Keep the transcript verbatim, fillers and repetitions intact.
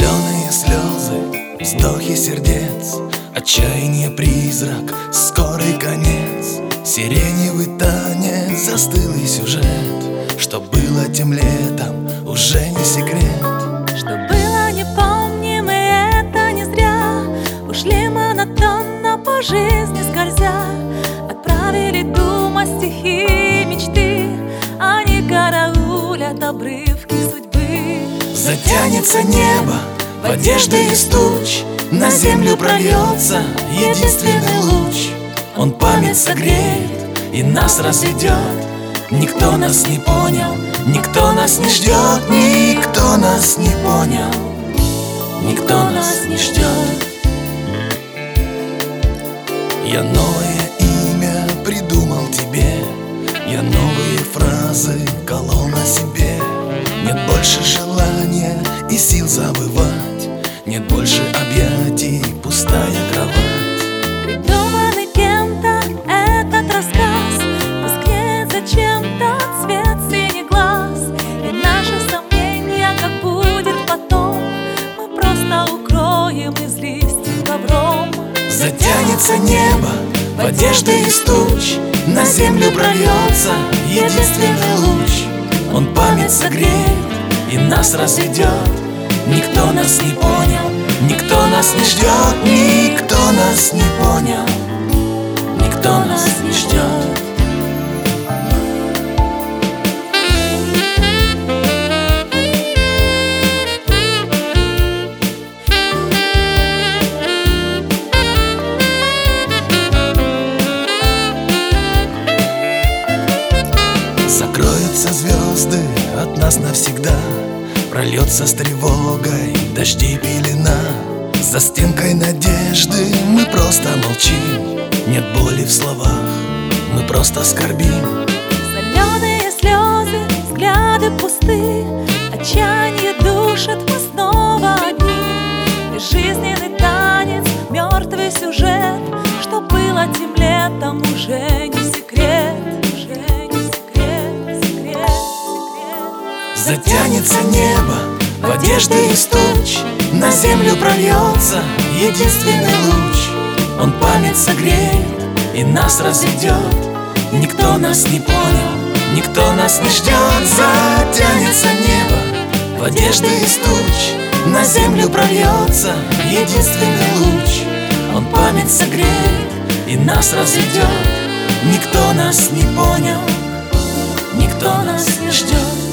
Соленые слезы, вздохи сердец, отчаяние призрак, скорый конец. Сиреневый танец, застылый сюжет. Что было тем летом, уже не секрет. Что было, не помним, и это не зря. Ушли монотонно по жизни скользя, отправили думать стихи и мечты. Они караулят обрывки судьбы. Затянется небо в одежды из туч, на землю прольется единственный луч. Он память согреет и нас разведет. Никто нас не понял, никто нас не ждет. Никто нас не понял, никто нас не ждет. Я новое имя придумал тебе, я новые фразы колол на себе. Нет больше желания и сил забывать, нет больше объятий, пустая кровать. Придуманный кем-то этот рассказ тускнеет зачем-то цвет синих глаз. И наши сомнения, как будет потом, мы просто укроем из листьев ковром. Затянется небо в одежды из туч, на землю прольется единственный луч. Он память согреет и нас разведет. Никто нас не понял, никто нас не ждет. Никто нас не понял, никто нас не ждет. Закроются звезды от нас навсегда, прольется с тревогой дожди пелена. За стенкой надежды мы просто молчим, нет боли в словах, мы просто скорбим. Соленые слезы, взгляды пусты, отчаяние душит, мы снова одни. Безжизненный танец, мертвый сюжет. Что было тем летом, уже не секрет. Затянется небо в одежды из туч, на землю прольется единственный луч. Он память согреет и нас разведет. Никто нас не понял, никто нас не ждет. Затянется небо в одежды из туч, на землю прольется единственный луч. Он память согреет и нас разведет. Никто нас не понял, никто нас не ждет.